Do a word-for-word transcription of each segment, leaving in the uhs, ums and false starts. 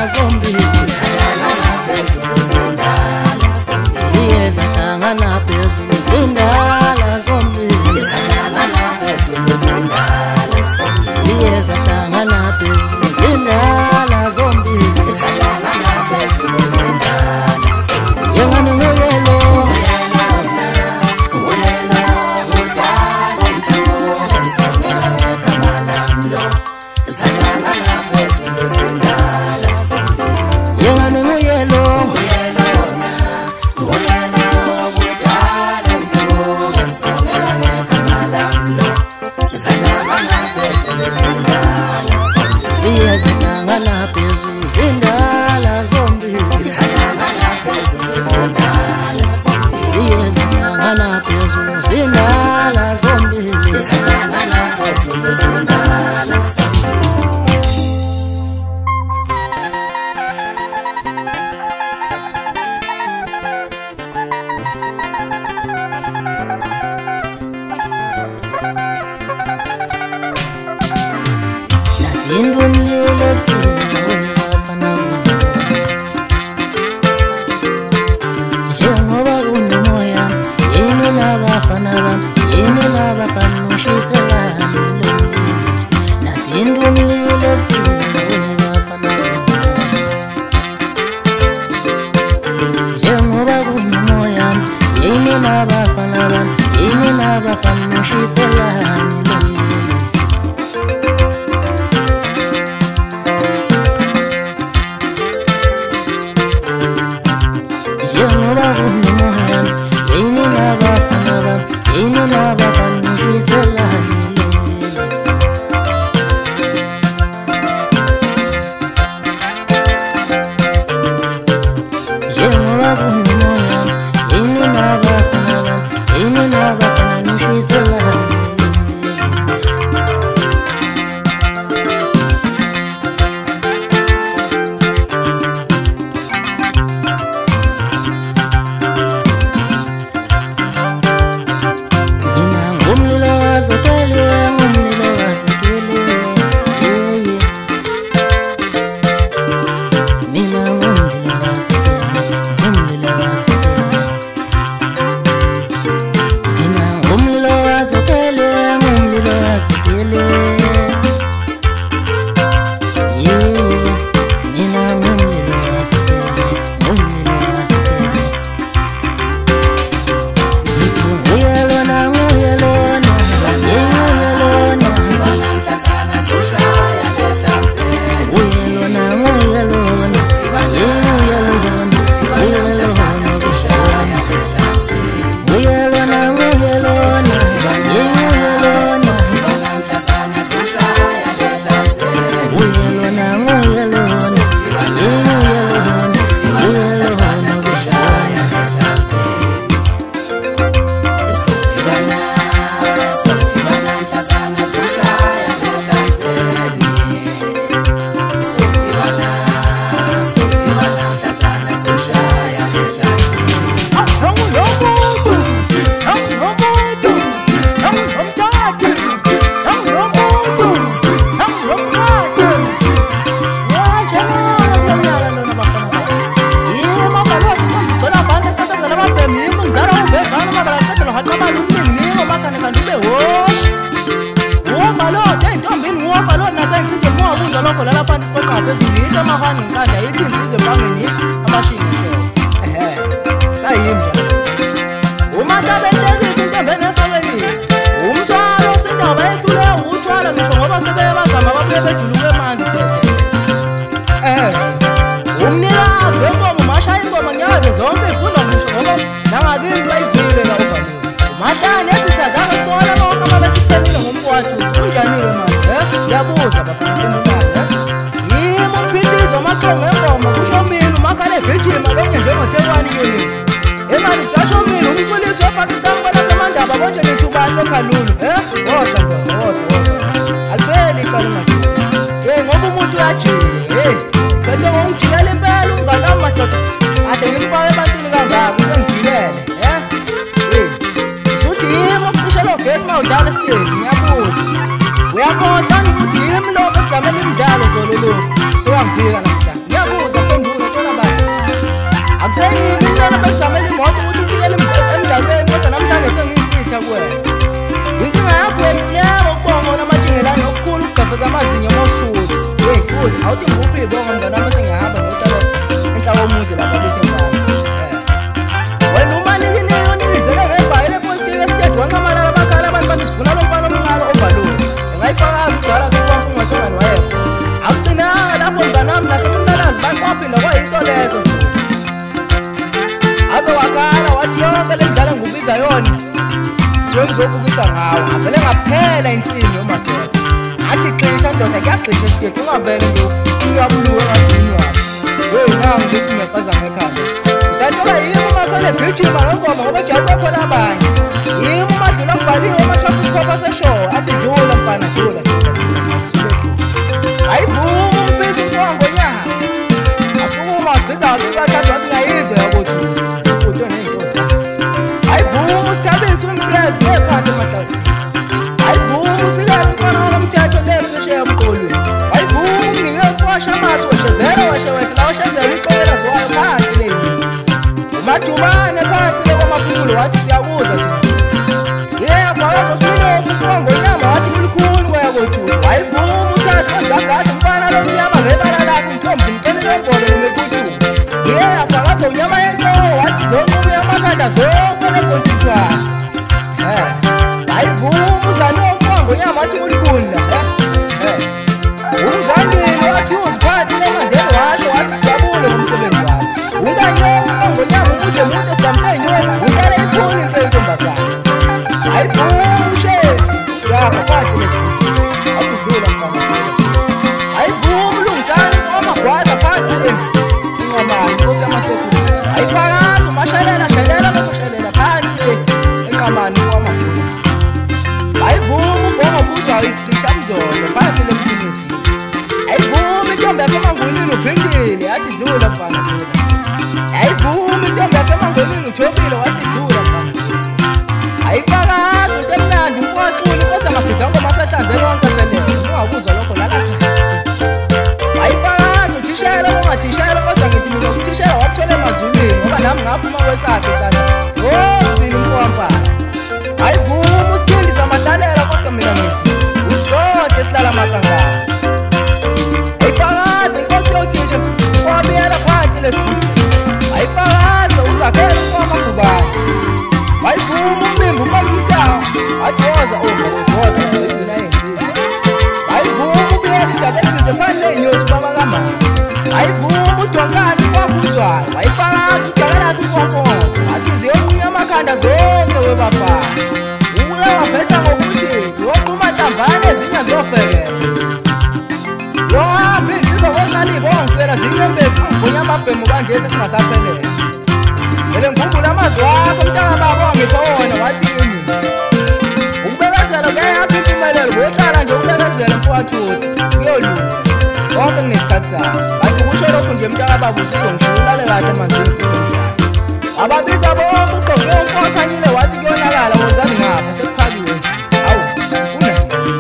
zombili ziye zahlangana phezulu zindala zombili ziye zahlangana phezulu zindala zombili yengani nguyelo zindala phezulu zindala zombili ziye zahlangana phezulu zindala zombili indumlilo ebusuku bafana njengoba kunomoya yini labafana bami yini labafana ushiselana nathi indumlilo ebusuku bafana njengoba kunomoya yini labafana bami yini labafana ushiselana uyakhohlwa ukuthi yimi lo ekuzamela imidlalo zololo so angifika namhlanje. Ngiyabona iqiniso lezo. Aze wakhala wathi yonke le ndlala ngubiza yona siwe ngizobukisa ngawo avele ngaphela insini yomadoda athi xisha ndoda kuyaxisha sifike ungavele nje uyabuluka ngazini wakhe hey nangu besimefaza ngekhanda usathola yini umakhona egijima ngengoma ngoba jabu khona abanye yini umadlula kubhaliwe ama-traffic cop aseshow athi dlula mfana dlula ayivuma umfisa umfowangonyana asukuma agqiza wabikathathu wathi ngayizwe yabothusi uto ney'nto zakhe ayivuma usithabisa umpresi nephansi emahlathini ayivuma usikele umfana wakamthetho nephesheya emqolweni ayivuma umnike umfowasha amasi weshezela wesheweshe la weshezela ixolela ziwayo phansi ley'nyosi umadubane phansi lekwamaphumulo wathi siyakuza thina yeyafakaza usilofu umfowangonyama wathi kulikhulu kweyabothusi ayivuma uthathu wazagada umfana lomnyama ngebala lakho umthomzi mcelile embole nomephuthuka yeyafakaza unyama yenhloko wathi zonqubu yamakhanda zonke lezontithwana ayivuma uzalofangonyama wathi kulikhunda umzwangile wathi uziphathi lemandeni washo wathi sijabule ngomsebenzi wakhe ungayofangonyama umude mude sidamsenyoni untale iphuni into yentombazane ayivuma ushezi yapha phansi lesibuthi wathi dlula mfana ayivuma ulungisana amagwaza phansi endlu inqamani inkosi yamasekhulu ayifakaza umashalela shalela nokushalela phansi enqamani kwamajuzi ayivuma ubhongo buzwa isicishamzozo phansi lemthini ayivuma intombi yasemangolini uphindile yathi dlula mfana dlula ayivuma intombi yasemangolini uthobile wathi dlula mfana ayifakaza into emnandi umfowaquli inkosi yamabhidango masahlanze lonke pelele ungakuzwa lokho lala phansi ayifakaza uthishela ungathishela kodwa ngithi mina uthishela wakuthole emazulwini ngoba nami ngaphuma kwesakhe isandla ngozini umfowamphansi ayivuma usikhindi samadlalela kodwa mina ngithi usilode esilala makangana ayifakaza inkosi yothisha wabiyela phansi lesibhuku ayifakaza uzakhela umfowamagubane ayivuma umbimbi umalumistawa adoza ovaodoza mina yensizwa ayivuma ubiyela indaba ezinje phansi ley'nyosi ubaba kamama ayivuma udonkani kwakuzwayo wayifakaza udakalasi umfomfoza athi ziyoqunya amakhanda zonke webafana ubuye waphetha ngokuthi yoquma ntambane ezinye ziyofeketha zohamba iy'nsizwa kosalibo ongifela zinyembezi ngonya amabhemu kangesi singasaphelele vele ngikhumbula amazwi wakho mntakababa wangipha wona wathi yini ukubekezela kuyayapha impumelelo kuyohlala nje ubekezela mfowathusi kuyolunga konke kunesikhathi sayo kanti kusho lokhu nje mntakababa usuzongishululale kahle emanzini ababiza bonke uqoqe umfowakhanyile wathi kuyonakala wozani ngapha sekuphakiwe nje awu una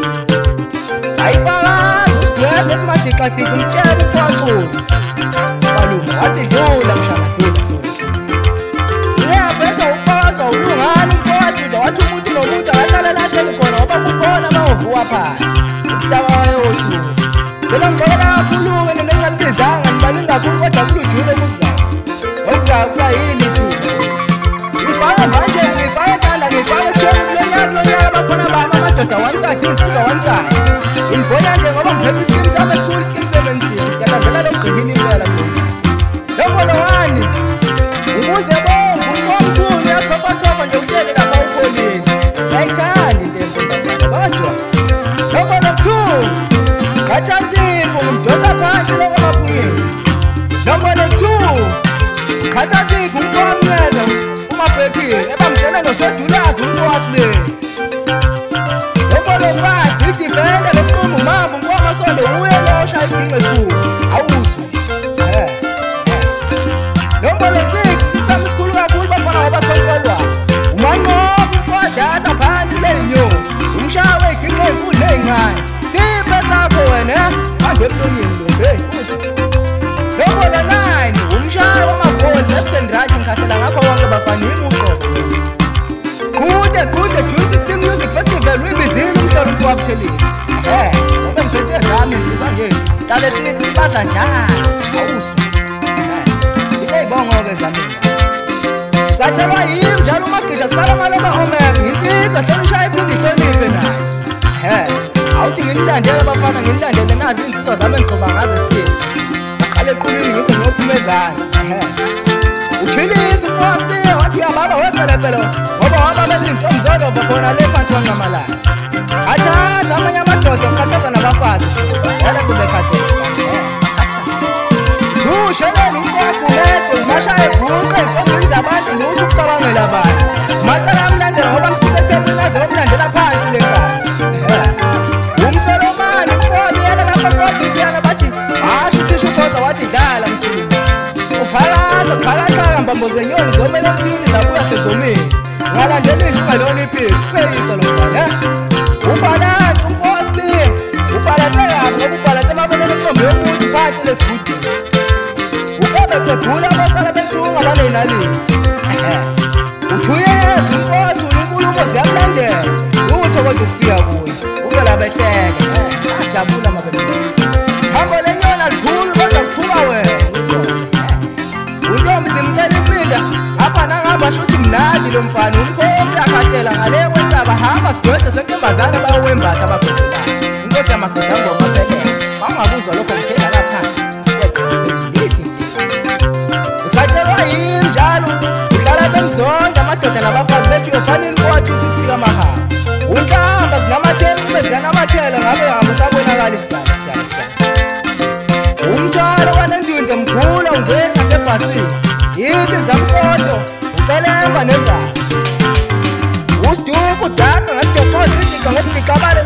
ayifakaza usigweze esimadixadixi umtshela umfowaquli malume wathi dlula mshana dlula iyaphetha ukufakaza ulungani umfowathuza wathi umuntu nomuntu akahlala lahleli khona ngoba kukhona bawovuka phansi umhlaba wayewothuza lelo ngixolela kakhulu-ke nina engingalibizanga nibaningi kakhulu kodwa kulujule kuzayo okuzayo kusayini ithuba ngifake manje ngifake ekhanda ngifake esithweni kulonyaka kulonyaka abafana bami amadoda one-side insizwa one-side ngibona nje ngoba ngiphethe iskimu sami esikhulu iskimu seventeen ngitatazela lokugqinini impela lombono wani ukuze bonke umfowamkhulu uyathofathofa nje utshele lapha ukolini ayithandi into yentombazane kodwa lombono two khathanzipho ngimdosa phansi lokwamaphungeni lombono two khathanzipho umfowamnyeza umabhekile ebambisene nosodulazi umfowasibili lombono five idivende lokuqumba umamba umfowamasondo uye losha isigince esikhulu awuzwe lombono six sisami isikhulu kakhulu bafana ngoba sikontrolwayo umanqoba umfowadata phansi ley'nyosi umshawe iginqe ey'nkulu ney'ncane siphe sakho wena hamba emlonyeni lo hey futhi lombono nine umshawe wamagoli left and right ngikhathela ngakho konke bafana yimi uqobo kude kude June sixteen Music Festival uyibizile umhlolo umfowabuthelezi ehe ngoba ngiphethe zami ngizizwa nje hlale sibadla njalo awuzwe ibongo-ke zamina usatshelwa yimi njalo umagisha kusala amaloma omeko insizwa hleli ushaya iphinde ihloniphe naye he awuthi nginilandele abafana nginilandele nazi iy'nsizwa zami engigxoba ngazo esitheni aqale equlwini ngize uphuma ezansi. Uchilisa uFosti wathi uyababa wepelepele ngoba waba bezinto mzodova khona le phansi kwaNcamalala. Athatha amanye amadoda okukhathaza nabafazi yala sobekhathele. Usheleni umfowakho umashaya ebhuqe emfondweni zabantu ngisho ukucabangela abantu. Macala amnandela ngoba ngisisethele nazo omlandela phansi le ngane. Umsolomani umfowakho yena lapha kodwa yana bathi asho thisha ukhoza wathi dlala msini. Uphakaza phakathaka mbambo zenyoni zomela uthini zabuya sezomini. Ngalandela isho ngalona iphisi pheyisa lo mfana. Ubalansi umfowakho ubalanse lapho ubalanse amabonelo eqombe yomuntu phansi lesibhudini. Bula basala bethunga banenalini. Uthuyeza umfosi uNkulunkulu ziyamlandela. Utho kodwa ukufika kuye. Uvela behleke. Ajabula mabebe. Thambo lenyona likhulu kodwa kuphuka wena. Untombi zimcela impinda. Apha nangapha shuthi mnandi lo mfana umkhokha akatela ngale kwentaba hamba sidonse sentombazana bayowembatha abagqoka. Inkosi yamadoda ngoma phela. Bangabuzwa lokho ngithela laphansi. Usatshelwa yini njalo uhlala bemzonda amadoda nabafazi bethu yofanini kwathi usikusika mahaba. Unhlamba zinamathela ube ziyanamathela ngabe hamba usabonakala isidala isidala isidala. Umthwalo wanendindo mkhulu ungena nasebhasini. Yinto zamkodo ucelemba nembasi. Usiduku udaka ngakujokoza idika ngokulicabana